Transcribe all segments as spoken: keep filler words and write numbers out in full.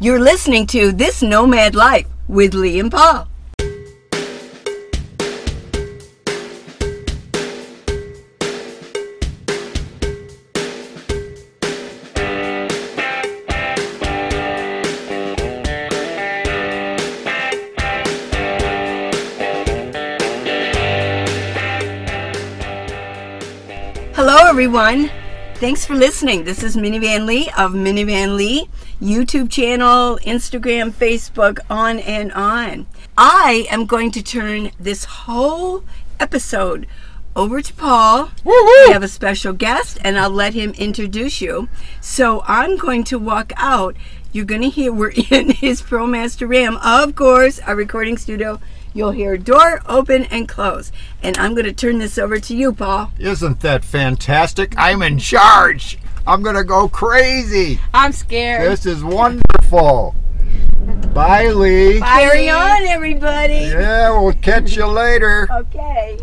You're listening to This Nomad Life with Lee and Paul. Hello everyone. Thanks for listening. This is Minivan Lee of Minivan Lee, YouTube channel, Instagram, Facebook, on and on. I am going to turn this whole episode over to Paul. Woo-hoo! We have a special guest and I'll let him introduce you. So I'm going to walk out. You're going to hear we're in his ProMaster Ram, of course, our recording studio. You'll hear a door open and close. And I'm going to turn this over to you, Paul. Isn't that fantastic? I'm in charge. I'm going to go crazy. I'm scared. This is wonderful. Bye, Lee. Bye. Carry on, everybody. Yeah, we'll catch you later. Okay.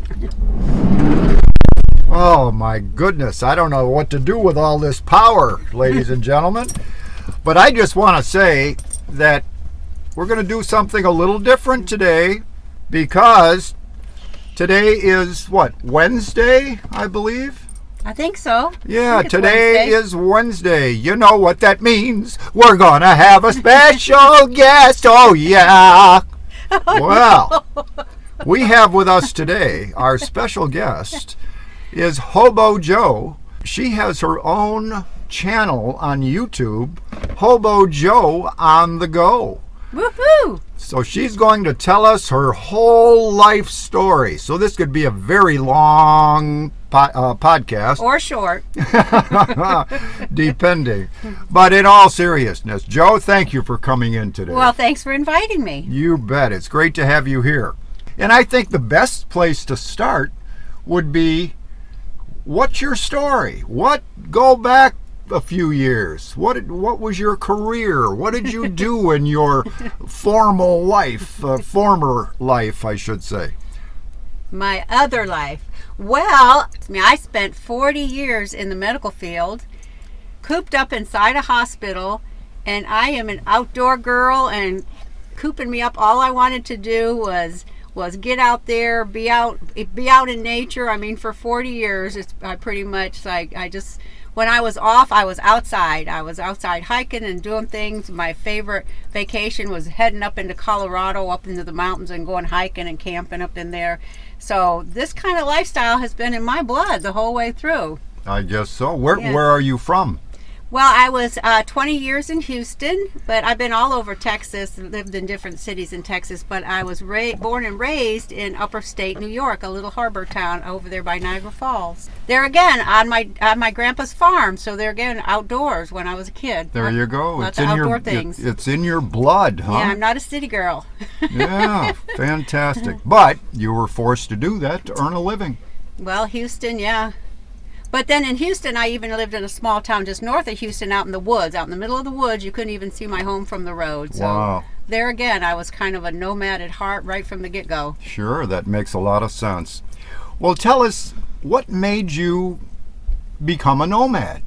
Oh, my goodness. I don't know what to do with all this power, ladies and gentlemen. But I just want to say that we're going to do something a little different today, because today is, what, Wednesday, I believe? I think so. Yeah, think it's today Wednesday. is Wednesday. You know what that means. We're going to have a special guest. Oh, yeah. Well, we have with us today, our special guest is Hobo Joe. She has her own channel on YouTube, Hobo Joe on the Go. Woohoo! So she's going to tell us her whole life story. So this could be a very long po uh, podcast. Or short. Depending. But in all seriousness, Joe, thank you for coming in today. Well, thanks for inviting me. You bet. It's great to have you here. And I think the best place to start would be, what's your story? What, go back a few years. What did, what was your career? What did you do in your formal life, uh, former life, I should say? My other life. Well, I mean, I spent forty years in the medical field, cooped up inside a hospital, and I am an outdoor girl, and cooping me up, all I wanted to do was was get out there, be out be out in nature. I mean, for forty years, it's I pretty much like I just when I was off, I was outside. I was outside hiking and doing things. My favorite vacation was heading up into Colorado, up into the mountains, and going hiking and camping up in there. So this kind of lifestyle has been in my blood the whole way through. I guess so. Where, Yeah. where are you from? Well, I was uh, twenty years in Houston, but I've been all over Texas, lived in different cities in Texas, but I was ra born and raised in upper state New York, a little harbor town over there by Niagara Falls. There again, on my on my grandpa's farm, so there again, outdoors when I was a kid. There you go. Lots It's of in outdoor your things. It, it's in your blood, huh? Yeah, I'm not a city girl. Yeah, fantastic. But you were forced to do that to earn a living. Well, Houston, yeah. But then in Houston, I even lived in a small town just north of Houston, out in the woods, out in the middle of the woods. You couldn't even see my home from the road. So Wow. there again, I was kind of a nomad at heart right from the get-go. Sure, that makes a lot of sense. Well, tell us, what made you become a nomad?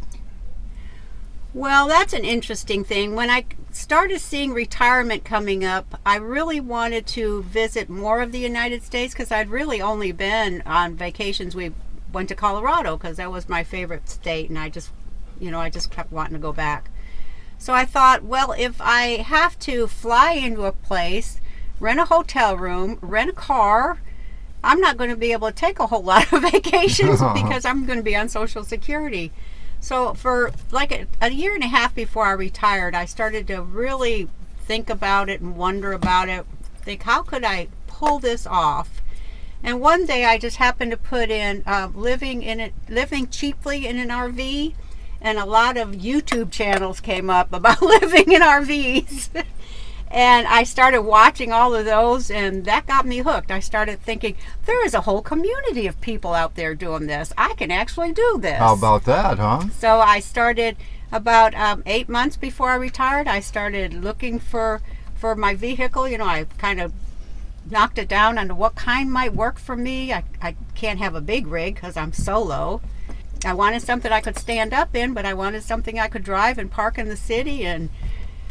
Well, that's an interesting thing. When I started seeing retirement coming up, I really wanted to visit more of the United States, because I'd really only been on vacations. We went to Colorado because that was my favorite state, and I just, you know, I just kept wanting to go back. So I thought, well, if I have to fly into a place, rent a hotel room, rent a car, I'm not going to be able to take a whole lot of vacations because I'm going to be on Social Security. So for like a, a year and a half before I retired, I started to really think about it and wonder about it. Think, how could I pull this off? And one day I just happened to put in uh, living in it, living cheaply in an R V, and a lot of YouTube channels came up about living in R Vs. And I started watching all of those, and that got me hooked. I started thinking, there is a whole community of people out there doing this. I can actually do this. How about that, huh? So I started about um, eight months before I retired. I started looking for, for my vehicle. You know, I kind of knocked it down on what kind might work for me. I, I can't have a big rig because I'm solo. I wanted something I could stand up in, but I wanted something I could drive and park in the city. And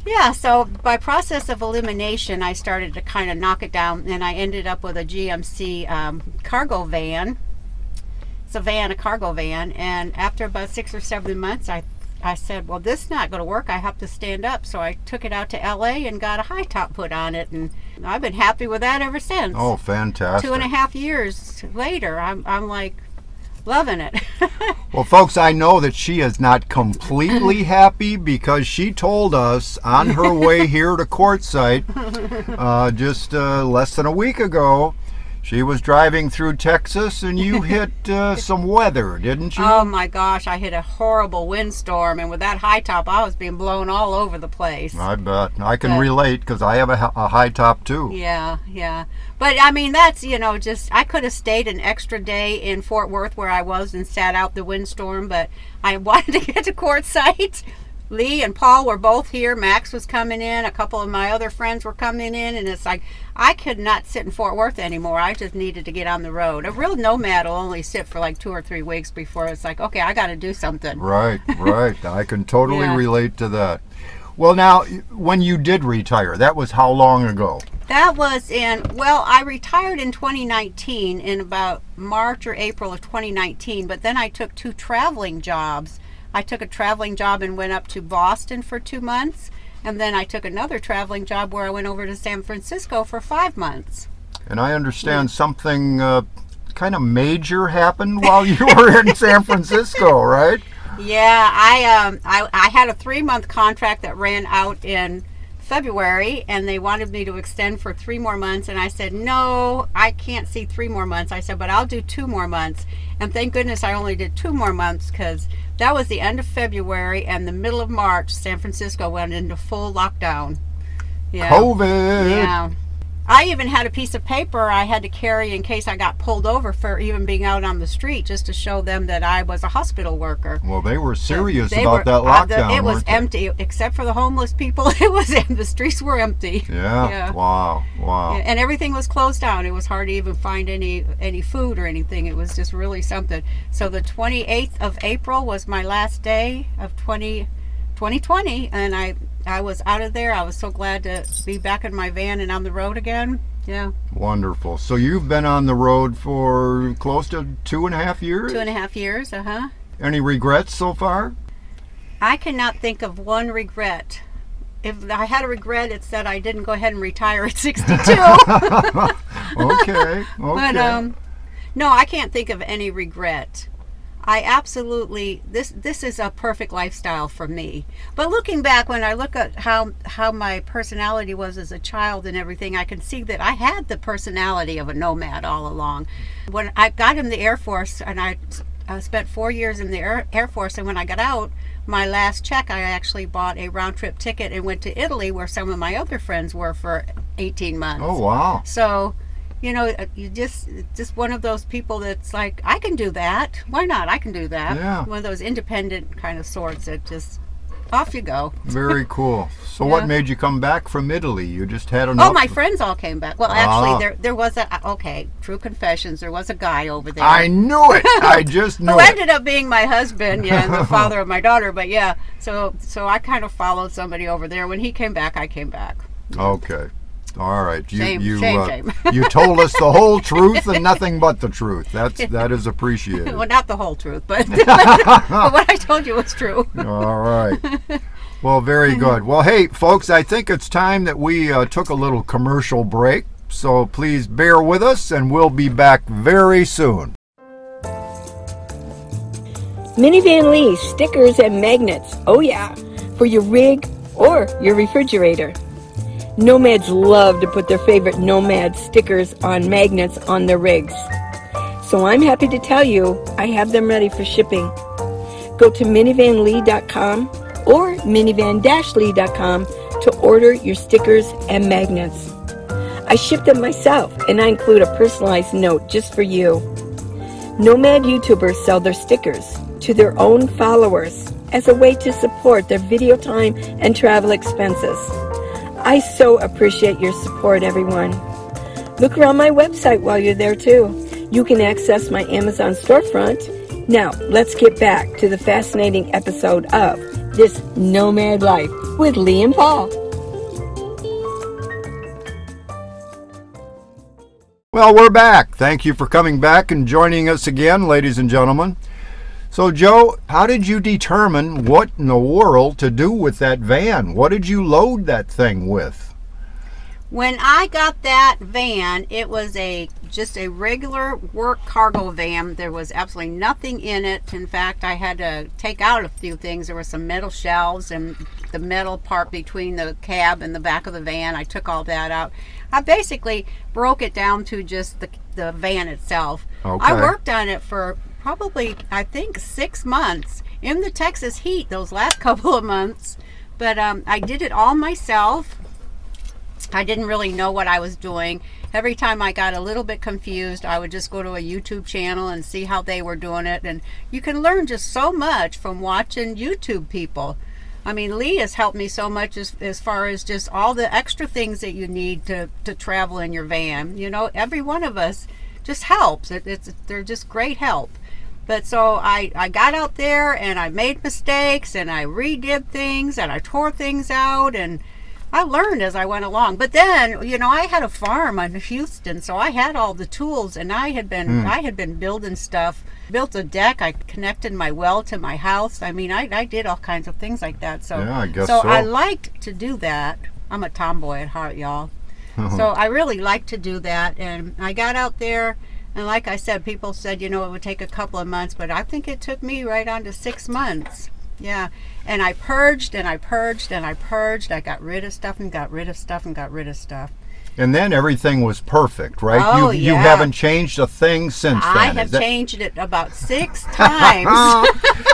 Yeah, so by process of elimination, I started to kind of knock it down, and I ended up with a G M C um, cargo van. It's a van, a cargo van, and after about six or seven months, I I said, well, this is not going to work. I have to stand up. So I took it out to L A and got a high top put on it, and I've been happy with that ever since. Oh, fantastic. Two and a half years later, I'm, I'm like loving it. Well, folks, I know that she is not completely happy because she told us on her way here to Quartzsite uh, just uh, less than a week ago, she was driving through Texas and you hit uh, some weather, didn't you? Oh my gosh, I hit a horrible windstorm, and with that high top, I was being blown all over the place. I bet. I can But- relate because I have a, a high top too. Yeah, yeah. But I mean, that's, you know, just, I could have stayed an extra day in Fort Worth where I was and sat out the windstorm, but I wanted to get to Quartzsite. Lee and Paul were both here. Max was coming in. A couple of my other friends were coming in, and it's like, I could not sit in Fort Worth anymore. I just needed to get on the road. A real nomad will only sit for like two or three weeks before it's like, okay, I got to do something. Right, right. I can totally Yeah. relate to that. Well, now, when you did retire, that was how long ago? That was in, well, I retired in twenty nineteen, in about March or April of twenty nineteen, but then I took two traveling jobs. I took a traveling job and went up to Boston for two months, and then I took another traveling job where I went over to San Francisco for five months. And I understand something uh, kind of major happened while you were in San Francisco, right? Yeah, I um I, I had a three month contract that ran out in February, and they wanted me to extend for three more months, and I said, no, I can't see three more months. I said, but I'll do two more months. And thank goodness I only did two more months, because that was the end of February, and the middle of March, San Francisco went into full lockdown. Yeah. COVID. Yeah. I even had a piece of paper I had to carry in case I got pulled over for even being out on the street, just to show them that I was a hospital worker. Well, they were serious They about were- that uh, the- lockdown, It was weren't they? empty, except for the homeless people. It was the streets were empty. Yeah. Yeah. Wow. Wow. And everything was closed down. It was hard to even find any any food or anything. It was just really something. So the twenty-eighth of April was my last day of twenty twenty, and I I was out of there. I was so glad to be back in my van and on the road again. Yeah, Wonderful. So you've been on the road for close to two and a half years? two and a half years. Uh huh. Any regrets so far? I cannot think of one regret. If I had a regret, it's that I didn't go ahead and retire at sixty-two. Okay. Okay. But um, no, I can't think of any regret. I absolutely, this this is a perfect lifestyle for me. But looking back, when I look at how how my personality was as a child and everything, I can see that I had the personality of a nomad all along. When I got in the Air Force, and I uh, spent four years in the Air, Air Force, and when I got out, my last check, I actually bought a round trip ticket and went to Italy, where some of my other friends were, for eighteen months. Oh, wow. So, you know, you just just one of those people that's like, I can do that. Why not? I can do that. Yeah. One of those independent kind of sorts that just, off you go. Very cool. So Yeah. what made you come back from Italy? You just had enough? Oh, my friends all came back. Well, actually, Ah. there there was a, okay, true confessions, there was a guy over there. I knew it. I just knew who it. ended up being my husband, yeah, and the father of my daughter. But yeah, so so I kind of followed somebody over there. When he came back, I came back. Okay. All right. You Shame, you shame, uh, shame. you told us the whole truth and nothing but the truth. That's that is appreciated. Well, not the whole truth, but, but what I told you was true. All right. Well, very good. Well, hey, folks, I think it's time that we uh, took a little commercial break. So please bear with us, and we'll be back very soon. Minivan Lee stickers and magnets. Oh yeah, for your rig or your refrigerator. Nomads love to put their favorite Nomad stickers on magnets on their rigs. So I'm happy to tell you I have them ready for shipping. Go to minivan lee dot com or minivan dash lee dot com to order your stickers and magnets. I ship them myself, and I include a personalized note just for you. Nomad YouTubers sell their stickers to their own followers as a way to support their video time and travel expenses. I so appreciate your support, everyone. Look around my website while you're there too. You can access my Amazon storefront. Now, let's get back to the fascinating episode of this nomad life with Lee and Paul. Well, we're back. Thank you for coming back and joining us again, ladies and gentlemen. So, Joe, how did you determine what in the world to do with that van? What did you load that thing with? When I got that van, it was a just a regular work cargo van. There was absolutely nothing in it. In fact, I had to take out a few things. There were some metal shelves and the metal part between the cab and the back of the van. I took all that out. I basically broke it down to just the, the van itself. Okay. I worked on it for probably, I think, six months in the Texas heat those last couple of months. But um, I did it all myself. I didn't really know what I was doing. Every time I got a little bit confused, I would just go to a YouTube channel and see how they were doing it. And you can learn just so much from watching YouTube people. I mean, Lee has helped me so much as, as far as just all the extra things that you need to, to travel in your van. You know, every one of us just helps. It, it's, they're just great help. But so I, I got out there and I made mistakes and I redid things and I tore things out and I learned as I went along. But then, you know, I had a farm in Houston, so I had all the tools, and I had been mm. I had been building stuff. Built a deck. I connected my well to my house. I mean, I, I did all kinds of things like that. So, yeah, I guess so, so I liked to do that. I'm a tomboy at heart, y'all. So I really liked to do that, and I got out there. And like I said, people said, you know, it would take a couple of months, but I think it took me right on to six months. Yeah, and I purged and I purged and I purged. I got rid of stuff and got rid of stuff and got rid of stuff. And then everything was perfect, right? Oh, you, yeah. you haven't changed a thing since then. I have that... changed it about six times.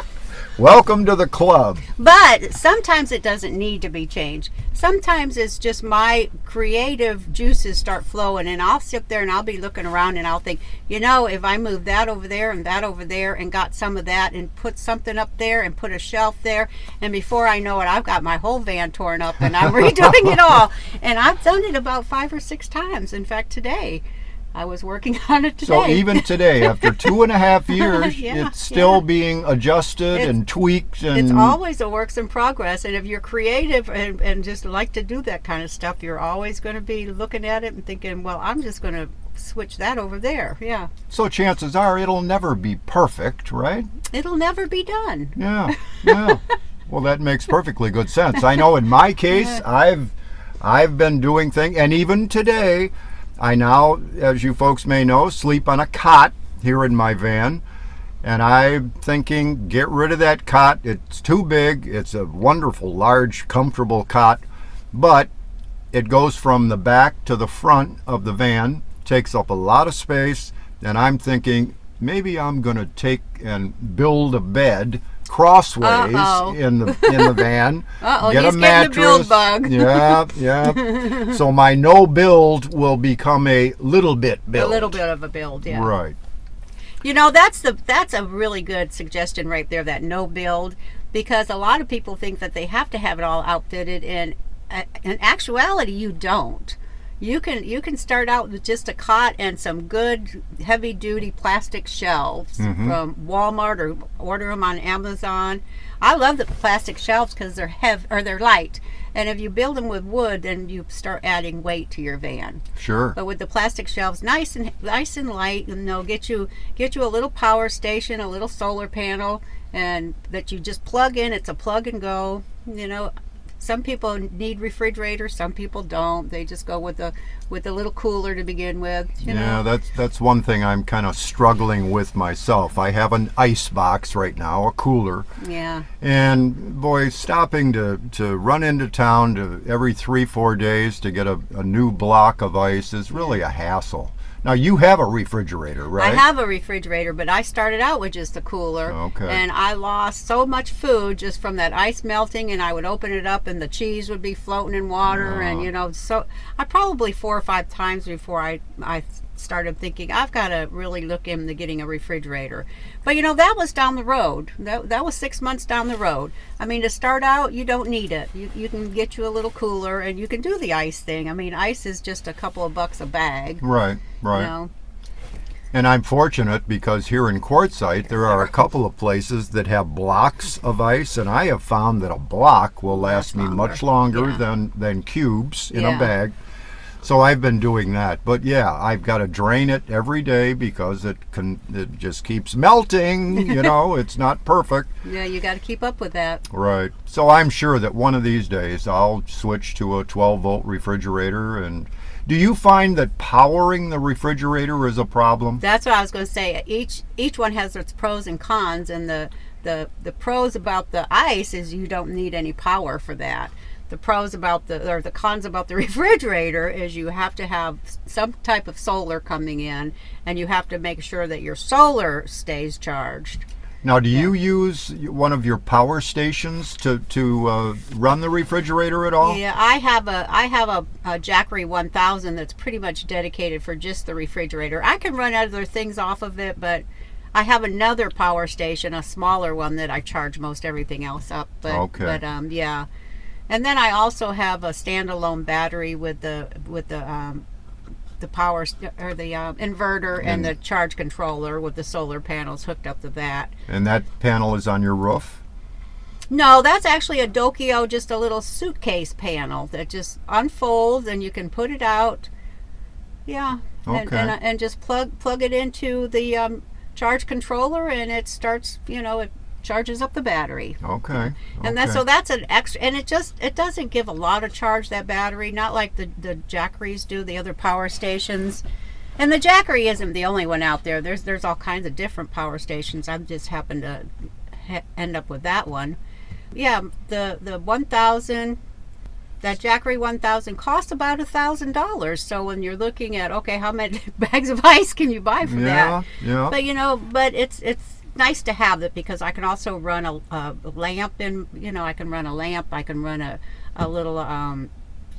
Welcome to the club. But sometimes it doesn't need to be changed. Sometimes it's just my creative juices start flowing, and I'll sit there and I'll be looking around and I'll think, you know, if I move that over there and that over there and got some of that and put something up there and put a shelf there, and before I know it, I've got my whole van torn up and I'm redoing it all. And I've done it about five or six times. In fact, today I was working on it today. So even today, after two and a half years, yeah, it's still yeah. being adjusted it's, and tweaked. And it's always a work in progress. And if you're creative and, and just like to do that kind of stuff, you're always going to be looking at it and thinking, well, I'm just going to switch that over there. Yeah. So chances are it'll never be perfect, right? It'll never be done. Yeah, yeah. Well, that makes perfectly good sense. I know in my case, I've I've been doing things, and even today, I now, as you folks may know, sleep on a cot here in my van, and I'm thinking, get rid of that cot. It's too big. It's a wonderful, large, comfortable cot, but it goes from the back to the front of the van, takes up a lot of space, and I'm thinking, maybe I'm going to take and build a bed crossways Uh-oh. in the in the van. Uh-oh, get he's a mattress. getting the build bug. Yeah, yeah. So my no build will become a little bit build. A little bit of a build, yeah. Right. You know, that's the that's a really good suggestion right there, that no build, because a lot of people think that they have to have it all outfitted, and uh, in actuality you don't. You can you can start out with just a cot and some good heavy duty plastic shelves mm-hmm. from Walmart, or order them on Amazon. I love the plastic shelves because they're heavy, or they're light. And if you build them with wood, then you start adding weight to your van. Sure. But with the plastic shelves, nice and nice and light, and they'll get you get you a little power station, a little solar panel, and that you just plug in. It's a plug and go. You know, some people need refrigerators, some people don't. They just go with a with a little cooler to begin with. You yeah, know? that's that's one thing I'm kind of struggling with myself. I have an ice box right now, a cooler. Yeah. And boy, stopping to to run into town to every three four days to get a, a new block of ice is really a hassle. Now you have a refrigerator, right? I have a refrigerator, but I started out with just a cooler. Okay. And I lost so much food just from that ice melting, and I would open it up and the cheese would be floating in water. Uh. And you know, so I probably four or five times before I I started thinking I've got to really look into getting a refrigerator. But you know, that was down the road. That, that was six months down the road. I mean, to start out, you don't need it. You, you can get you a little cooler and you can do the ice thing. I mean, ice is just a couple of bucks a bag. Right, right. You know? And I'm fortunate because here in Quartzsite there are a couple of places that have blocks of ice, and I have found that a block will last me much longer Yeah. than, than cubes in Yeah. a bag. So I've been doing that. But yeah, I've got to drain it every day because it can it just keeps melting, you know, it's not perfect. Yeah, you got to keep up with that. Right. So I'm sure that one of these days I'll switch to a twelve volt refrigerator. And do you find that powering the refrigerator is a problem? That's what I was going to say. Each each one has its pros and cons, and the the the pros about the ice is you don't need any power for that. The pros about the or the cons about the refrigerator is you have to have some type of solar coming in, and you have to make sure that your solar stays charged. Now, do you use one of your power stations to to uh, run the refrigerator at all? Yeah, I have a I have a, a Jackery one thousand that's pretty much dedicated for just the refrigerator. I can run other things off of it, but I have another power station, a smaller one that I charge most everything else up. But, Okay. But um, yeah, and then I also have a standalone battery with the with the um, the power st- or the um, inverter and the charge controller with the solar panels hooked up to that. And that panel is on your roof? No, that's actually a Dokio, just a little suitcase panel that just unfolds and you can put it out. Yeah, and, Okay. and, uh, and just plug plug it into the um, charge controller, and it starts. You know, it charges up the battery. Okay. And that's okay. so that's an extra, and it just it doesn't give a lot of charge, that battery, not like the the Jackeries do, the other power stations. And the Jackery isn't the only one out there. There's there's all kinds of different power stations. I've just happened to ha- end up with that one. Yeah, the the one thousand, that Jackery one thousand costs about a thousand dollars. So when you're looking at, okay, how many bags of ice can you buy for Yeah, that? yeah. But you know, but it's it's nice to have it because I can also run a, a lamp in. You know, I can run a lamp. I can run a a little. Um,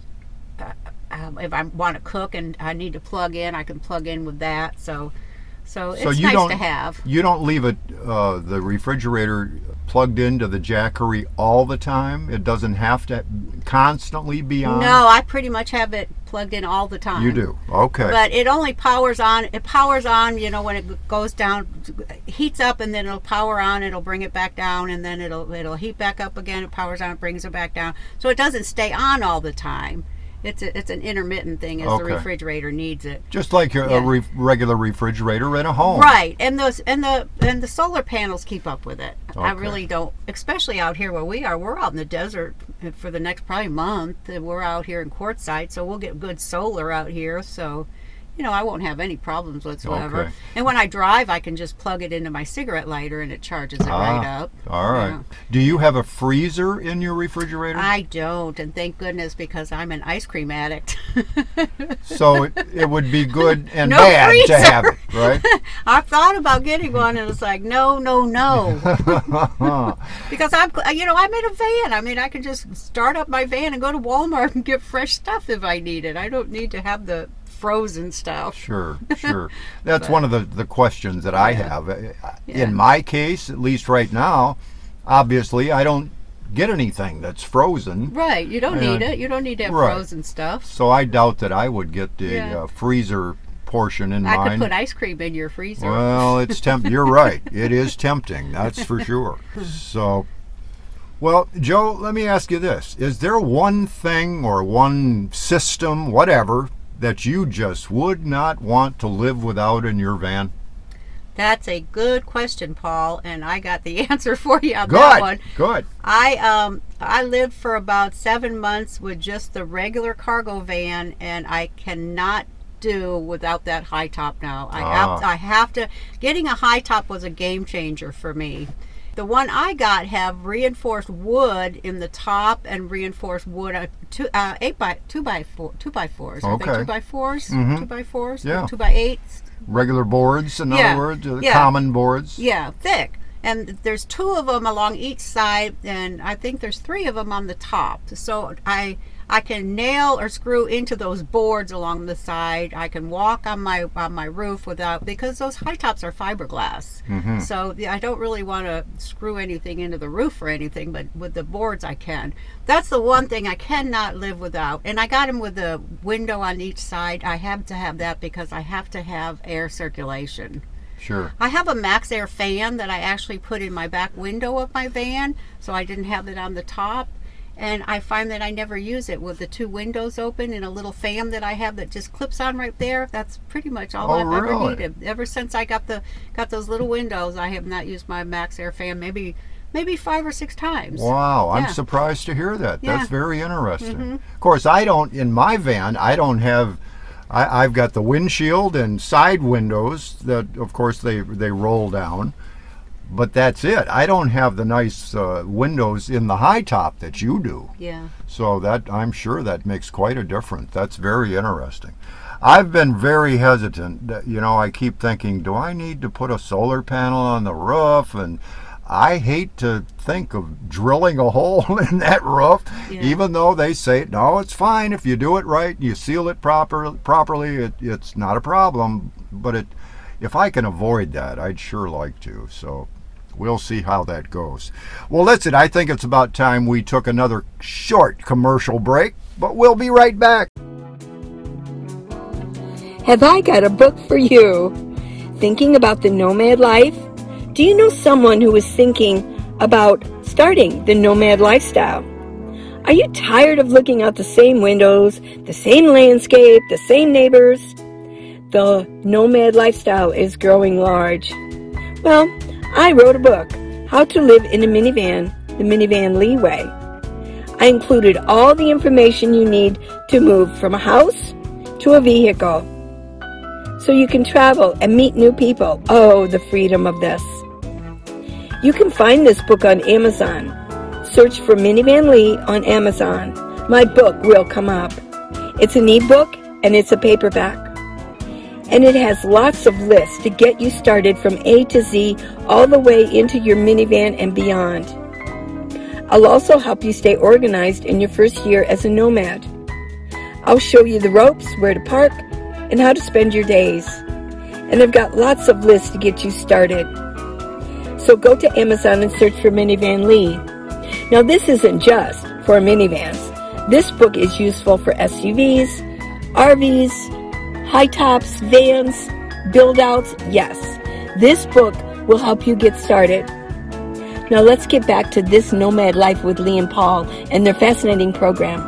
uh, uh, if I want to cook and I need to plug in, I can plug in with that. So, so it's So you nice don't to have. you don't leave it uh, the refrigerator plugged into the Jackery all the time. It doesn't have to constantly be on. No, I pretty much have it plugged in all the time. You do. Okay. But it only powers on. It powers on. You know, when it goes down, heats up, and then it'll power on. It'll bring it back down, and then it'll it'll heat back up again. It powers on, it brings it back down. So it doesn't stay on all the time. It's a, it's an intermittent thing as Okay. the refrigerator needs it. Just like your, Yeah. a re- regular refrigerator in a home. Right, and those and the and the solar panels keep up with it. I Okay. really don't, especially out here where we are. We're out in the desert for the next probably month. And we're out here in Quartzsite, so we'll get good solar out here. So, you know, I won't have any problems whatsoever. Okay. And when I drive, I can just plug it into my cigarette lighter and it charges it right Ah, up. All right. Yeah. Do you have a freezer in your refrigerator? I don't, and thank goodness because I'm an ice cream addict. So it, it would be good and No bad to freezer. have it, right? I've thought about getting one, and it's like, no, no, no. Because I'm, you know, I'm in a van. I mean, I can just start up my van and go to Walmart and get fresh stuff if I need it. I don't need to have the frozen stuff. Sure, sure. That's one of the, the questions that I have. Uh, Yeah. In my case, at least right now, obviously I don't get anything that's frozen. Right. You don't Yeah. need it. You don't need to have Right. frozen stuff. So I doubt that I would get the Yeah. uh, freezer portion in I mine. could put ice cream in your freezer. Well, it's temp. You're right. It is tempting. That's for sure. So, well, Joe, let me ask you this: is there one thing or one system, whatever, that you just would not want to live without in your van? That's a good question, Paul, and I got the answer for you on Good. that one. Good. I um I lived for about seven months with just the regular cargo van, and I cannot do without that high top now. I have Ah. I have to. Getting a high top was a game changer for me. The one I got have reinforced wood in the top and reinforced wood uh, two uh, eight by two by four two by fours. Are Okay. they two by fours? Mhm. Two by fours? Yeah. Two by eights? Regular boards, in Yeah. other words, uh, Yeah. common boards. Yeah, thick. And there's two of them along each side, and I think there's three of them on the top. So I I can nail or screw into those boards along the side. I can walk on my on my roof without, because those high tops are fiberglass. Mm-hmm. So yeah, I don't really want to screw anything into the roof or anything, but with the boards I can. That's the one thing I cannot live without. And I got them with a window on each side. I have to have that because I have to have air circulation. Sure. I have a Max Air fan that I actually put in my back window of my van, so I didn't have it on the top. And I find that I never use it with the two windows open and a little fan that I have that just clips on right there. That's pretty much all oh, I've really? ever needed. Ever since I got the got those little windows, I have not used my Max Air fan maybe maybe five or six times. Wow, I'm yeah. surprised to hear that. Yeah. That's very interesting. Mm-hmm. Of course, I don't, in my van, I don't have, I, I've got the windshield and side windows that, of course, they, they roll down. But that's it. I don't have the nice uh, windows in the high top that you do. Yeah. So that, I'm sure that makes quite a difference. That's very interesting. I've been very hesitant. You know, I keep thinking, do I need to put a solar panel on the roof? And I hate to think of drilling a hole in that roof, yeah. even though they say, no, it's fine if you do it right, you seal it proper, properly, it, it's not a problem. But it, if I can avoid that, I'd sure like to. So we'll see how that goes. Well, listen, I think it's about time we took another short commercial break, but we'll be right back. Have I got a book for you? Thinking about the nomad life? Do you know someone who is thinking about starting the nomad lifestyle? Are you tired of looking out the same windows, the same landscape, the same neighbors? The nomad lifestyle is growing large. Well, I wrote a book, How to Live in a Minivan, the Minivan Lee Way. I included all the information you need to move from a house to a vehicle, so you can travel and meet new people. Oh, the freedom of this. You can find this book on Amazon. Search for Minivan Lee on Amazon. My book will come up. It's an ebook and it's a paperback. And it has lots of lists to get you started from A to Z all the way into your minivan and beyond. I'll also help you stay organized in your first year as a nomad. I'll show you the ropes, where to park, and how to spend your days. And I've got lots of lists to get you started. So go to Amazon and search for Minivan Lee. Now this isn't just for minivans. This book is useful for S U Vs, R Vs, high tops, vans, build outs. Yes, this book will help you get started. Now let's get back to This Nomad Life with Lee and Paul and their fascinating program.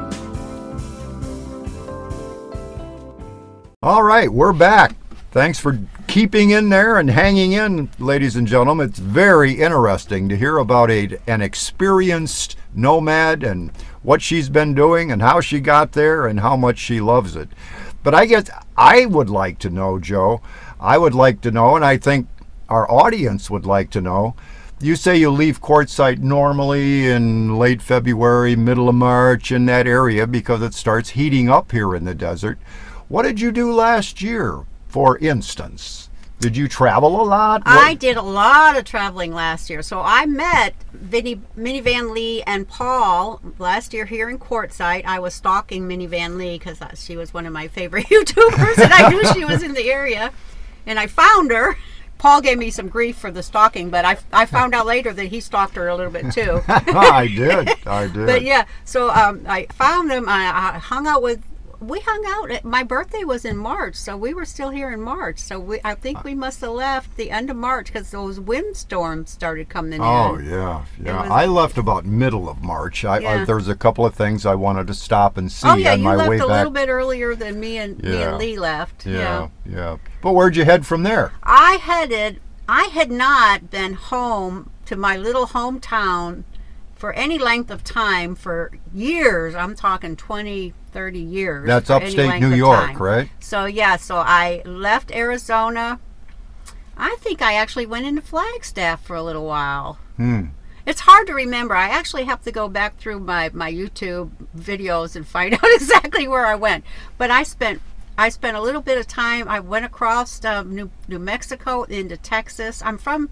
All right, we're back. Thanks for keeping in there and hanging in, ladies and gentlemen. It's very interesting to hear about a, an experienced nomad and what she's been doing and how she got there and how much she loves it. But I guess I would like to know, Joe, I would like to know, and I think our audience would like to know, you say you leave Quartzsite normally in late February, middle of March, in that area because it starts heating up here in the desert. What did you do last year, for instance? Did you travel a lot? What? I did a lot of traveling last year. So I met Vinny, Minivan Lee and Paul last year here in Quartzsite. I was stalking Minivan Lee because she was one of my favorite YouTubers, and I knew she was in the area. And I found her. Paul gave me some grief for the stalking, but I, I found out later that he stalked her a little bit too. I did. I did. But yeah, so um, I found him. I, I hung out with. We hung out. My birthday was in March, so we were still here in March. So we, I think we must have left the end of March because those windstorms started coming oh, in. Oh, yeah. yeah. Was, I left about middle of March. I, yeah. I, there was a couple of things I wanted to stop and see oh, yeah, on my way back. you left a little bit earlier than me and, yeah. me and Lee left. Yeah, yeah, yeah. But where'd you head from there? I headed, I had not been home to my little hometown for any length of time for years. I'm talking twenty, thirty years. That's upstate New York, right? So yeah, so I left Arizona. I think I actually went into Flagstaff for a little while. Hmm. It's hard to remember. I actually have to go back through my, my YouTube videos and find out exactly where I went. But I spent I spent a little bit of time. I went across um, New, New Mexico into Texas. I'm from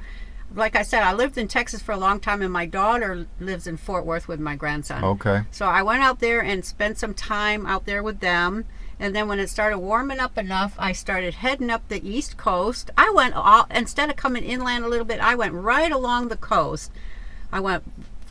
like I said, I lived in Texas for a long time, and my daughter lives in Fort Worth with my grandson. Okay. So I went out there and spent some time out there with them. And then when it started warming up enough, I started heading up the East Coast. I went, all, instead of coming inland a little bit, I went right along the coast. I went,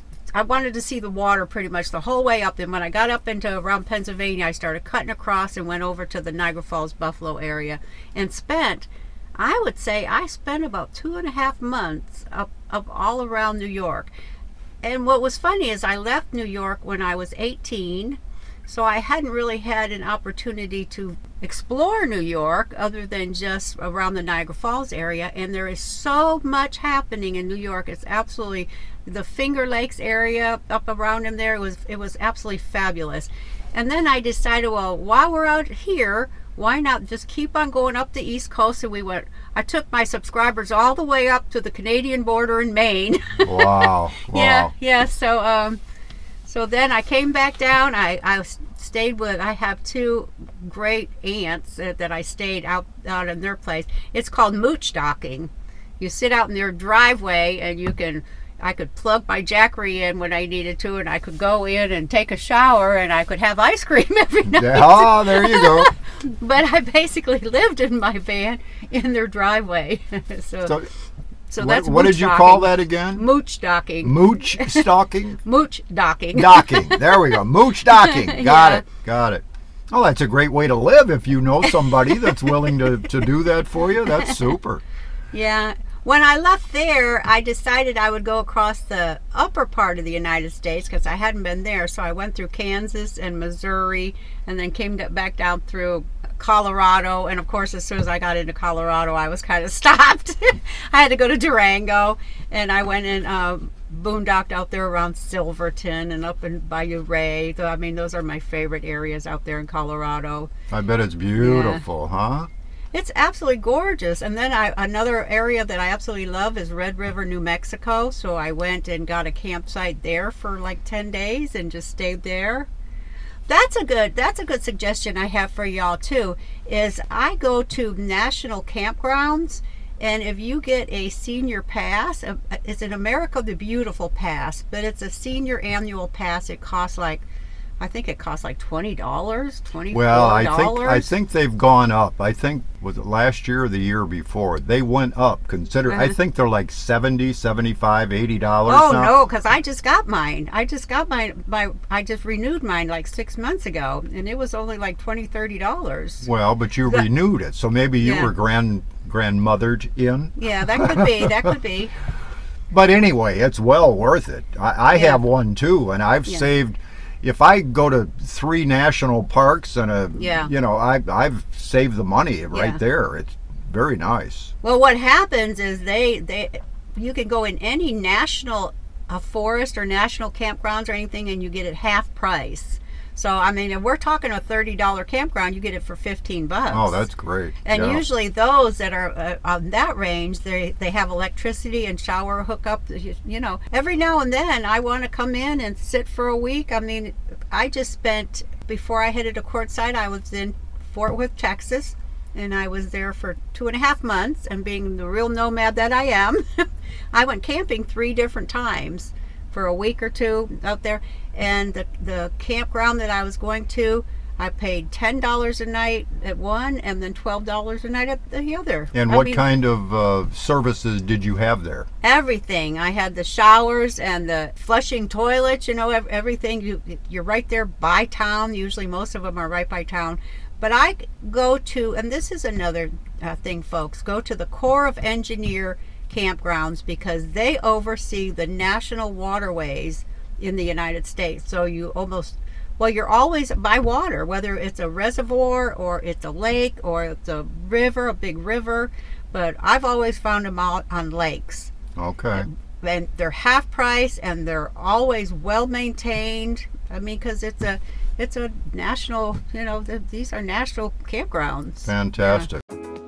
I wanted to see the water pretty much the whole way up. And when I got up into around Pennsylvania, I started cutting across and went over to the Niagara Falls, Buffalo area, and spent, I would say, I spent about two and a half months up, up all around New York. And what was funny is I left New York when I was eighteen. So I hadn't really had an opportunity to explore New York other than just around the Niagara Falls area. And there is so much happening in New York. It's absolutely, the Finger Lakes area up around in there, it was, it was absolutely fabulous. And then I decided, well, while we're out here, why not just keep on going up the East Coast? And we went, I took my subscribers all the way up to the Canadian border in Maine. Wow. Wow. Yeah, yeah. So, um, So then I came back down. I, I stayed with, I have two great aunts that, that I stayed out, out in their place. It's called mooch docking. You sit out in their driveway and you can, I could plug my Jackery in when I needed to, and I could go in and take a shower, and I could have ice cream every night. Oh, there you go. But I basically lived in my van in their driveway. so, So, so what, that's what mooch did you docking. call that again? Mooch docking. Mooch stalking? Mooch docking. Docking. There we go. Mooch docking. Got Yeah. it. Got it. Oh, that's a great way to live if you know somebody that's willing to, to do that for you. That's super. Yeah. When I left there, I decided I would go across the upper part of the United States because I hadn't been there. So I went through Kansas and Missouri, and then came to, back down through Colorado. And of course, as soon as I got into Colorado, I was kind of stopped. I had to go to Durango, and I went and um, boondocked out there around Silverton and up in Bayou Ray. So, I mean, those are my favorite areas out there in Colorado. I bet it's beautiful, huh? It's absolutely gorgeous. And then I, another area that I absolutely love is Red River, New Mexico. So I went and got a campsite there for like ten days and just stayed there. That's a good, that's a good suggestion I have for y'all too, is I go to national campgrounds, and if you get a senior pass, it's an America the Beautiful pass, but it's a senior annual pass. It costs like, I think it costs like twenty dollars, twenty-four dollars. Well, I think I think they've gone up. I think, was it last year or the year before? They went up. Consider, Uh-huh. I think they're like seventy, seventy-five, eighty dollars Oh now. no, because I just got mine. I just got mine. My I just renewed mine like six months ago, and it was only like twenty, thirty dollars. Well, but you The- renewed it, so maybe you Yeah. were grand grandmothered in. Yeah, that could be. That could be. But anyway, it's well worth it. I, I Yeah. have one too, and I've Yeah. saved. If I go to three national parks and a, Yeah. you know, I I've saved the money right Yeah. there. It's very nice. Well, what happens is they they you can go in any national uh, forest or national campgrounds or anything, and you get it half price. So I mean, if we're talking a thirty dollar campground, you get it for fifteen bucks. Oh, that's great. And Yeah. usually those that are uh, on that range, they they have electricity and shower hookup. You, you know, every now and then I want to come in and sit for a week. I mean, I just spent, before I headed to Quartzsite, I was in Fort Worth, Texas, and I was there for two and a half months. And being the real nomad that I am, I went camping three different times for a week or two out there. And the, the campground that I was going to, I paid ten dollars a night at one, and then twelve dollars a night at the other. And I what mean, kind of uh, services did you have there? everything. I had the showers and the flushing toilets, you know, ev- everything. You, you're right there by town. Usually most of them are right by town. But I go to, and this is another uh, thing, folks, go to the Corps of Engineer campgrounds, because they oversee the national waterways in the United States. So you almost, well, you're always by water, whether it's a reservoir or it's a lake or it's a river, a big river. But I've always found them out on lakes. Okay. And they're half price, and they're always well maintained. I mean, because it's a it's a national, you know, th- these are national campgrounds. Fantastic.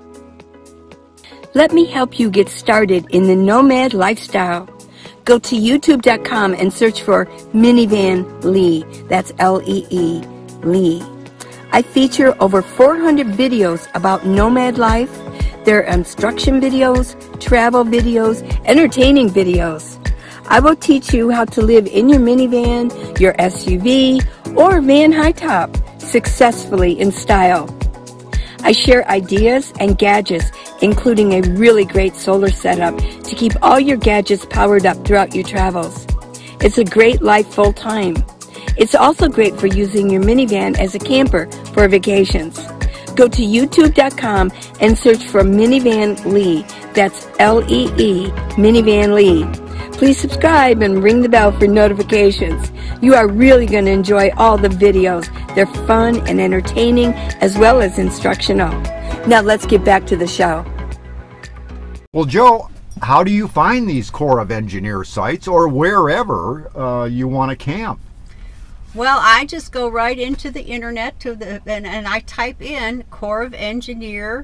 Let me help you get started in the nomad lifestyle. Go to youtube dot com and search for Minivan Lee. That's L E E, Lee. I feature over four hundred videos about nomad life, There are instruction videos, travel videos, entertaining videos. I will teach you how to live in your minivan, your S U V, or van high top successfully in style. I share ideas and gadgets, including a really great solar setup to keep all your gadgets powered up throughout your travels. It's a great life full time. It's also great for using your minivan as a camper for vacations. Go to YouTube dot com and search for Minivan Lee. That's L E E, Minivan Lee. Please subscribe and ring the bell for notifications. You are really going to enjoy all the videos. They're fun and entertaining as well as instructional. Now let's get back to the show. Well, Joe, how do you find these Corps of Engineers sites or wherever uh, you want to camp? Well, I just go right into the internet to the and, and I type in Corps of Engineer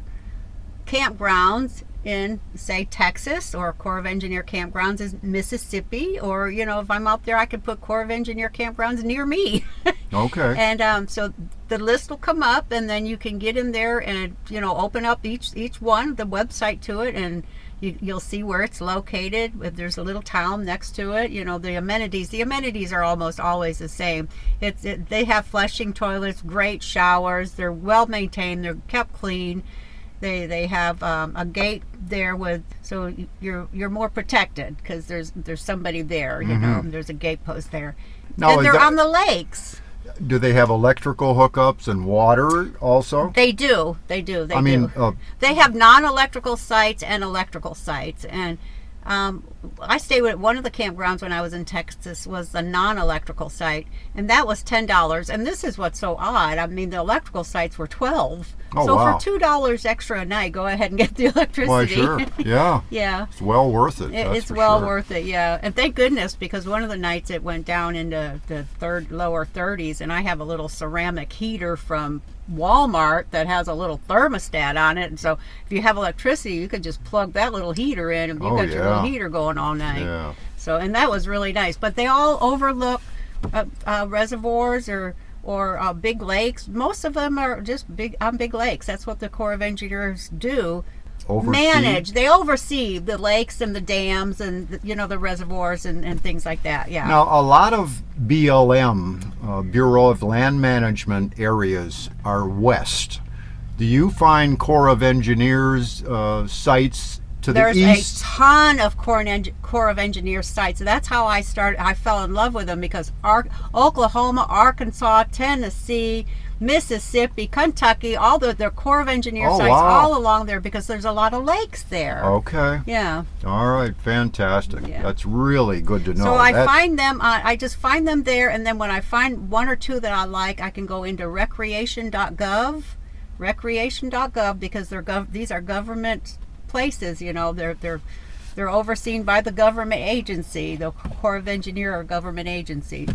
campgrounds in, say, Texas, or Corps of Engineer campgrounds in Mississippi, or, you know, if I'm out there, I could put Corps of Engineer campgrounds near me. Okay. And um, so the list will come up, and then you can get in there and, you know, open up each each one, the website to it, and you, you'll see where it's located. If there's a little town next to it, you know, the amenities. The amenities are almost always the same. It's it, they have flushing toilets, great showers. They're well maintained. They're kept clean. They they have um, a gate there with, so you're you're more protected because there's there's somebody there. You know, Mm-hmm. there's a gate post there, Now, and is they're that- on the lakes. Do they have electrical hookups and water also? They do. They do. They I mean, do. uh, They have non-electrical sites and electrical sites, and um, I stayed with one of the campgrounds when I was in Texas was the non-electrical site, and that was ten dollars. And this is what's so odd. I mean, the electrical sites were twelve. Oh, so wow. for two dollars extra a night, go ahead and get the electricity. Why, sure. Yeah. Yeah. It's well worth it. It- that's it's for well sure. worth it, yeah. And thank goodness, because one of the nights it went down into the third lower thirties, and I have a little ceramic heater from Walmart that has a little thermostat on it, and so if you have electricity, you could just plug that little heater in, and you Oh, got your little yeah. heater going all night. Yeah. So, and that was really nice. But they all overlook uh, uh, reservoirs or or uh, big lakes. Most of them are just big on big lakes. That's what the Corps of Engineers do. Oversee? Manage. They oversee the lakes and the dams and, you know, the reservoirs and, and things like that. Yeah. Now, a lot of B L M, uh, Bureau of Land Management areas are west. Do you find Corps of Engineers uh, sites to the There's east? a ton of Corps, and Corps of Engineers sites. That's how I started. I fell in love with them because Ar Oklahoma, Arkansas, Tennessee, Mississippi, Kentucky, all the, the Corps of Engineer Oh, sites wow. all along there because there's a lot of lakes there. Okay. Yeah. All right. Fantastic. Yeah. That's really good to know. So I That- find them, uh, I just find them there, and then when I find one or two that I like, I can go into recreation dot gov, recreation dot gov, because they're gov these are government places, you know, they're they're they're overseen by the government agency, the Corps of Engineer or government agency.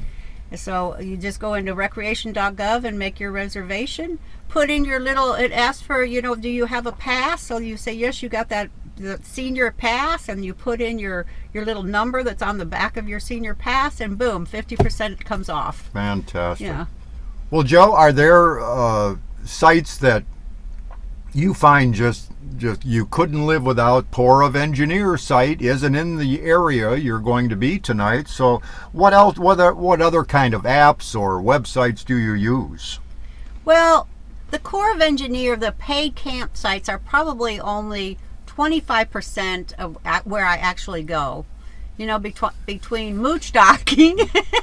So you just go into recreation dot gov and make your reservation. Put in your little, it asks for, you know, do you have a pass? So you say, yes, you got that the senior pass, and you put in your, your little number that's on the back of your senior pass, and boom, fifty percent comes off. Fantastic. Yeah. Well, Joe, are there uh, sites that you find just just you couldn't live without? Corps of Engineers site isn't in the area you're going to be tonight. So what else? What other, what other kind of apps or websites do you use? Well, the Corps of Engineer, the paid campsites are probably only twenty-five percent of at where I actually go. You know, between between mooch stocking,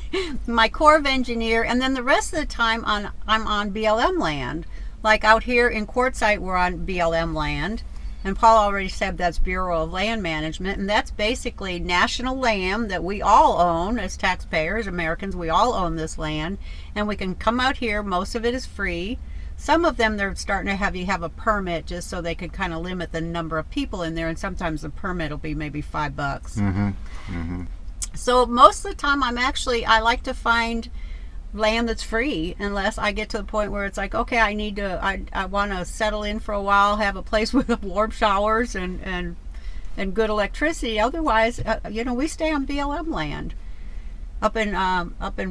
my Corps of Engineer, and then the rest of the time on I'm on B L M land. Like out here in Quartzsite, we're on B L M land, and Paul already said that's Bureau of Land Management, and that's basically national land that we all own as taxpayers, Americans. We all own this land, and we can come out here. Most of it is free. Some of them, they're starting to have you have a permit just so they could kind of limit the number of people in there, and sometimes the permit will be maybe five bucks. Mm-hmm. Mm-hmm. So most of the time, I'm actually, I like to find land that's free, unless I get to the point where it's like, okay, I need to, I, I want to settle in for a while, have a place with warm showers and, and, and good electricity. Otherwise, uh, you know, we stay on B L M land. Up in, um, up in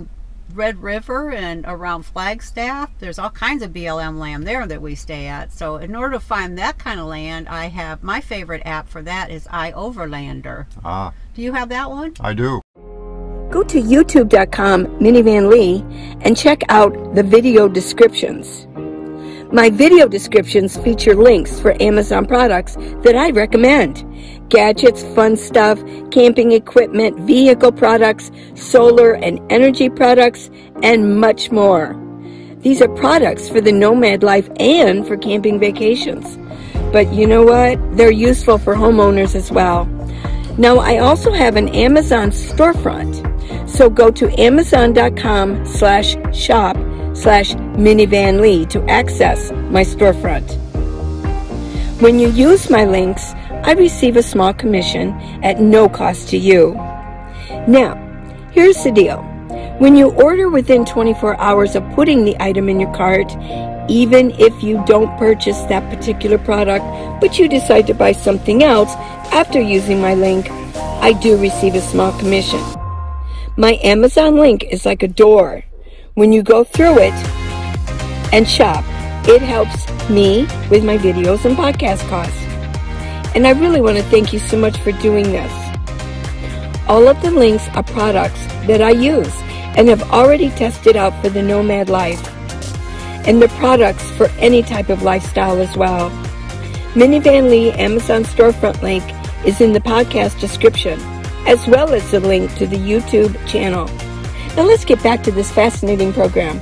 Red River and around Flagstaff. There's all kinds of B L M land there that we stay at. So in order to find that kind of land, I have my favorite app for that is iOverlander. Ah, Do you have that one? I do. Go to youtube dot com Minivan Lee and check out the video descriptions. My video descriptions feature links for Amazon products that I recommend. Gadgets, fun stuff, camping equipment, vehicle products, solar and energy products, and much more. These are products for the nomad life and for camping vacations. But you know what? They're useful for homeowners as well. Now, I also have an Amazon storefront. So go to amazon dot com slash shop slash Minivan Lee to access my storefront. When you use my links, I receive a small commission at no cost to you. Now, here's the deal. When you order within twenty-four hours of putting the item in your cart, even if you don't purchase that particular product, but you decide to buy something else after using my link, I do receive a small commission. My Amazon link is like a door. When you go through it and shop, it helps me with my videos and podcast costs. And I really want to thank you so much for doing this. All of the links are products that I use and have already tested out for the nomad life. And the products for any type of lifestyle as well. Minivan Lee Amazon storefront link is in the podcast description, as well as the link to the YouTube channel. Now let's get back to this fascinating program.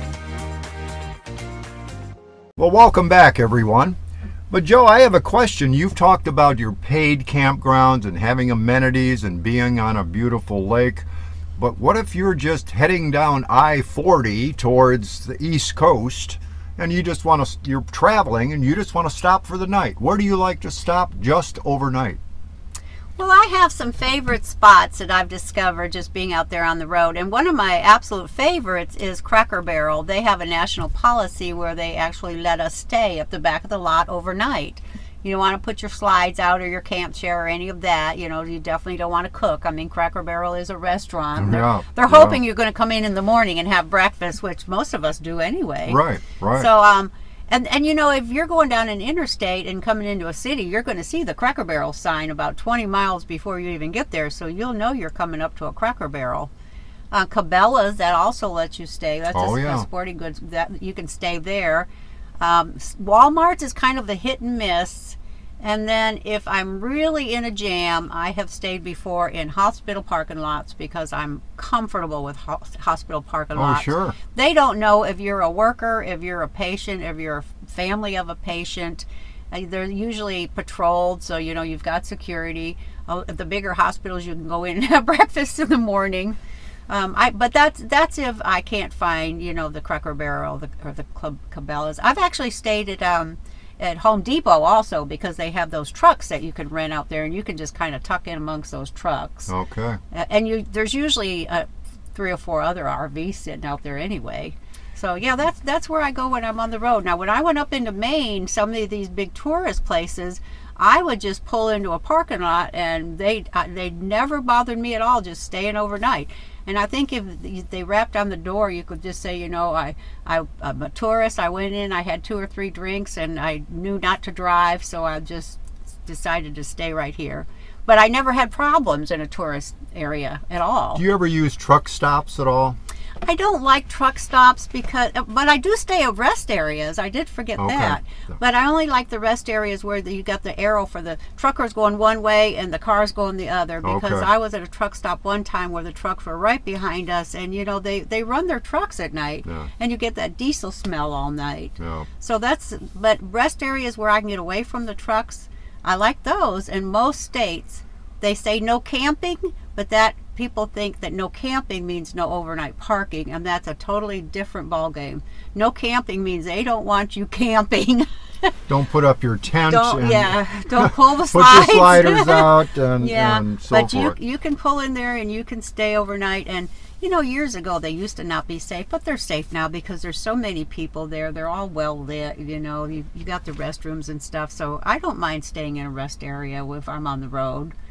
Well, welcome back, everyone. But Joe, I have a question. You've talked about your paid campgrounds and having amenities and being on a beautiful lake. But what if you're just heading down I forty towards the East Coast and you just want to, you're traveling and you just want to stop for the night? Where do you like to stop just overnight? Well, I have some favorite spots that I've discovered just being out there on the road. And one of my absolute favorites is Cracker Barrel. They have a national policy where they actually let us stay at the back of the lot overnight. You don't want to put your slides out or your camp chair or any of that. You know, you definitely don't want to cook. I mean, Cracker Barrel is a restaurant. They're, yeah, they're yeah. hoping you're going to come in in the morning and have breakfast, which most of us do anyway. Right, right. So, um, and, and you know, if you're going down an interstate and coming into a city, you're going to see the Cracker Barrel sign about twenty miles before you even get there. So you'll know you're coming up to a Cracker Barrel. Uh, Cabela's, that also lets you stay. That's oh, a, yeah. a sporting goods that you can stay there. Um, Walmart's is kind of the hit and miss. And then if I'm really in a jam, I have stayed before in hospital parking lots because I'm comfortable with ho hospital parking Oh, lots. sure. They don't know if you're a worker, if you're a patient, if you're a family of a patient. Uh, they're usually patrolled, so you know you've got security. Uh, at the bigger hospitals, you can go in and have breakfast in the morning. Um, I, but that's that's if I can't find, you know, the Cracker Barrel the, or the Club Cabela's. I've actually stayed at um, at Home Depot also because they have those trucks that you can rent out there, and you can just kind of tuck in amongst those trucks. Okay. Uh, and you there's usually uh, three or four other R Vs sitting out there anyway. So yeah, that's that's where I go when I'm on the road. Now, when I went up into Maine, some of these big tourist places, I would just pull into a parking lot, and they uh, they never bothered me at all, just staying overnight. And I think if they rapped on the door, you could just say, you know, I, I, I'm a tourist. I went in, I had two or three drinks, and I knew not to drive, so I just decided to stay right here. But I never had problems in a tourist area at all. Do you ever use truck stops at all? I don't like truck stops because, but I do stay at rest areas. I did forget Okay. that. But I only like the rest areas where the, you got the arrow for the truckers going one way and the cars going the other. Because Okay. I was at a truck stop one time where the trucks were right behind us, and you know they they run their trucks at night, Yeah. and you get that diesel smell all night. Yeah. So that's, but rest areas where I can get away from the trucks, I like those. In most states, they say no camping, but that people think that no camping means no overnight parking, and that's a totally different ballgame. No camping means they don't want you camping. Don't put up your tent. Don't and yeah. Don't pull the put slides. your sliders out and, yeah, and so but you forth. you can pull in there and you can stay overnight. And you know, years ago they used to not be safe, but they're safe now because there's so many people there. They're all well lit. You know, you you got the restrooms and stuff. So I don't mind staying in a rest area if I'm on the road.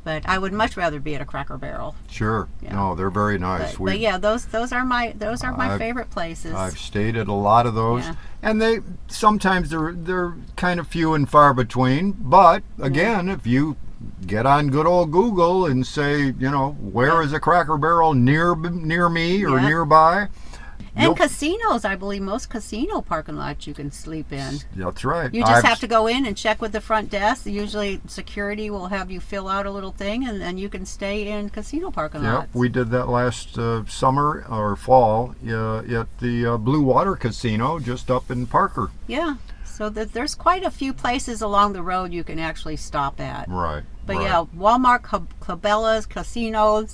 But I would much rather be at a Cracker Barrel. Sure. Yeah. No, they're very nice. But, but yeah, those those are my those are my I've- favorite places. I've stayed at a lot of those, Yeah. and they sometimes they're they're kind of few and far between. But again, if you get on good old Google and say, you know, where is a Cracker Barrel near near me or Yeah. nearby, And you'll- casinos, I believe most casino parking lots you can sleep in. that's right. You just I've- have to go in and check with the front desk. Usually security will have you fill out a little thing, and then you can stay in casino parking Yep, lots. we did that last uh, summer or fall uh, at the uh, Blue Water Casino just up in Parker. Yeah, so that there's quite a few places along the road you can actually stop at. Right. But right. yeah, Walmart, Club- Cabela's, casinos,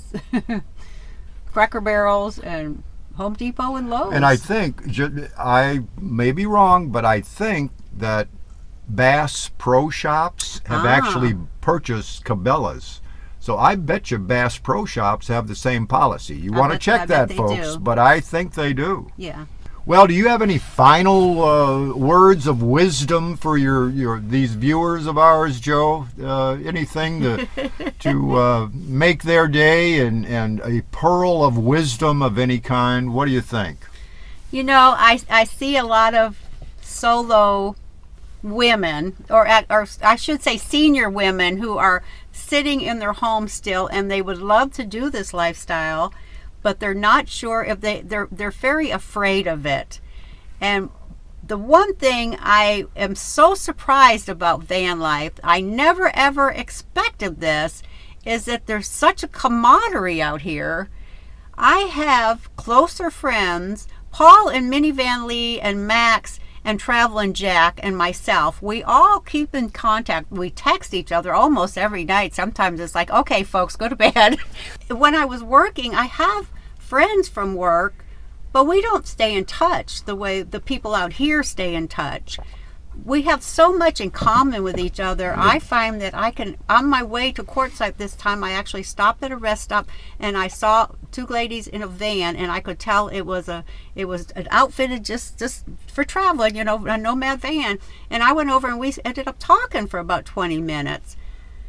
Cracker Barrels, and Home Depot and Lowe's. And I think, ju- I may be wrong, but I think that Bass Pro Shops have Ah. actually purchased Cabela's. So I bet you Bass Pro Shops have the same policy. You I want to bet- check I bet that, they folks, do. but I think they do. Yeah. Well, do you have any final uh, words of wisdom for your, your these viewers of ours, Joe? Uh, anything to to uh, make their day and, and a pearl of wisdom of any kind? What do you think? You know, I, I see a lot of solo women, or, at, or I should say senior women, who are sitting in their home still, and they would love to do this lifestyle, but they're not sure if they, they're, they're very afraid of it. And the one thing I am so surprised about van life, I never ever expected this, is that there's such a camaraderie out here. I have closer friends, Paul and Minivan Lee and Max and Travelin' Jack and myself. We all keep in contact. We text each other almost every night. Sometimes it's like, okay, folks, go to bed. When I was working, I have friends from work, but we don't stay in touch the way the people out here stay in touch. We have so much in common with each other. I find that I can, on my way to Quartzsite this time, I actually stopped at a rest stop and I saw two ladies in a van, and I could tell it was a, it was an outfitted just, just for traveling, you know, a Nomad van. And I went over and we ended up talking for about twenty minutes.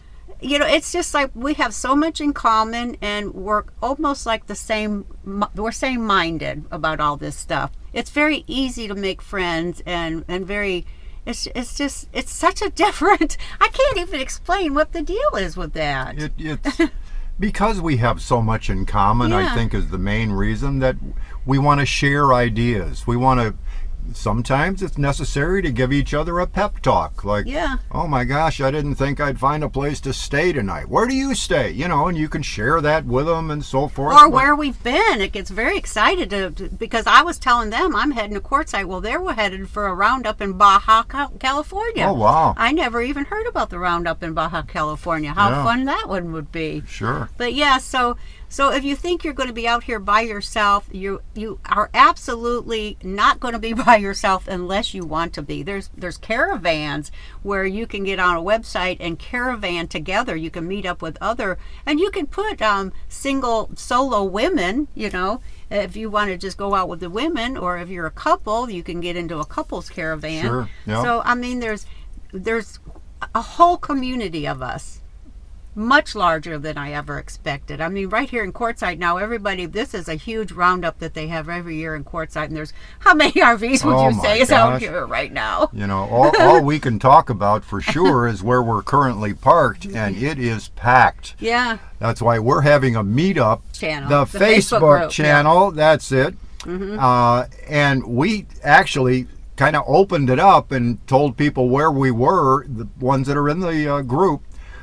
You know, it's just like we have so much in common, and we're almost like the same, we're same minded about all this stuff. It's very easy to make friends, and, and very, it's, it's just, it's such a different, I can't even explain what the deal is with that. It, it's because we have so much in common, I Yeah. think, is the main reason that we want to share ideas. We want to, sometimes it's necessary to give each other a pep talk, like, Yeah. oh my gosh, I didn't think I'd find a place to stay tonight. Where do you stay? You know, and you can share that with them and so forth. Or But- where we've been. It gets very excited to, to- because I was telling them I'm heading to Quartzsite. Well, they were headed for a roundup in Baja, Ca- California. Oh, wow. I never even heard about the roundup in Baja, California. How Yeah. fun that one would be. Sure. But yeah, so so if you think you're going to be out here by yourself, you you are absolutely not going to be by yourself unless you want to be. There's there's caravans where you can get on a website and caravan together. You can meet up with other, and you can put um, single solo women, you know, if you want to just go out with the women, or if you're a couple, you can get into a couple's caravan. Sure, yeah. So I mean, there's there's a whole community of us, much larger than I ever expected. I mean, right here in Quartzsite now, everybody, this is a huge roundup that they have every year in Quartzsite. And there's, how many R Vs would Oh you my say is out gosh. here right now? You know, all, all we can talk about for sure is where we're currently parked, and it is packed. Yeah. That's why we're having a meetup. Channel. The, The Facebook Facebook, group, channel, that's it. Mm-hmm. Uh, and we actually kind of opened it up and told people where we were, the ones that are in the uh, group,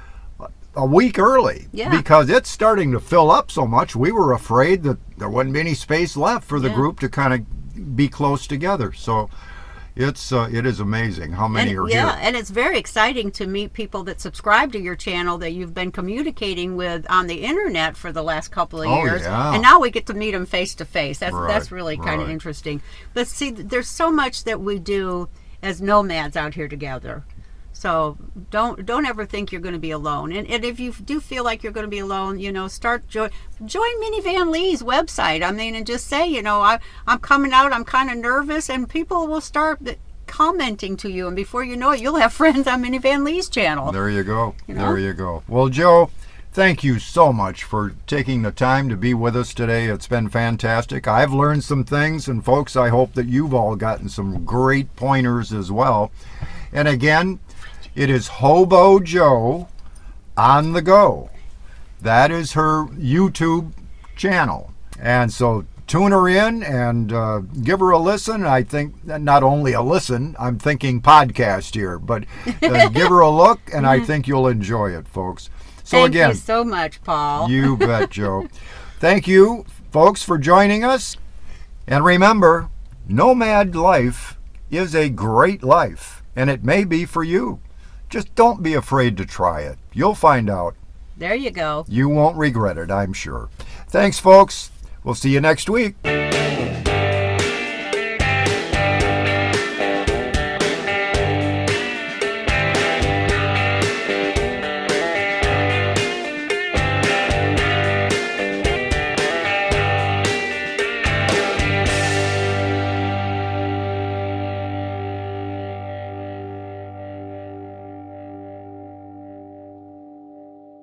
a week early. Yeah. Because it's starting to fill up so much, we were afraid that there wouldn't be any space left for the Yeah. group to kind of be close together. So it's uh, it is amazing how many And, are yeah, here. and it's very exciting to meet people that subscribe to your channel that you've been communicating with on the internet for the last couple of Oh, years, yeah. and now we get to meet them face to face. That's Right, that's really kind of right. interesting. But see, there's so much that we do as nomads out here together. So don't don't ever think you're going to be alone. And, and if you do feel like you're going to be alone, you know, start join join Minivan Lee's website. I mean, and just say, you know, I I'm coming out. I'm kind of nervous, and people will start commenting to you, and before you know it, you'll have friends on Minivan Lee's channel. There you go. You know? There you go. Well, Joe, thank you so much for taking the time to be with us today. It's been fantastic. I've learned some things, and folks, I hope that you've all gotten some great pointers as well. And again, it is Hobo Joe on the Go. That is her YouTube channel. And so tune her in and uh, give her a listen. I think not only a listen, I'm thinking podcast here, but uh, give her a look, and I think you'll enjoy it, folks. So Thank again, you so much, Paul. You bet, Joe. Thank you, folks, for joining us. And remember, nomad life is a great life, and it may be for you. Just don't be afraid to try it. You'll find out. There you go. You won't regret it, I'm sure. Thanks, folks. We'll see you next week.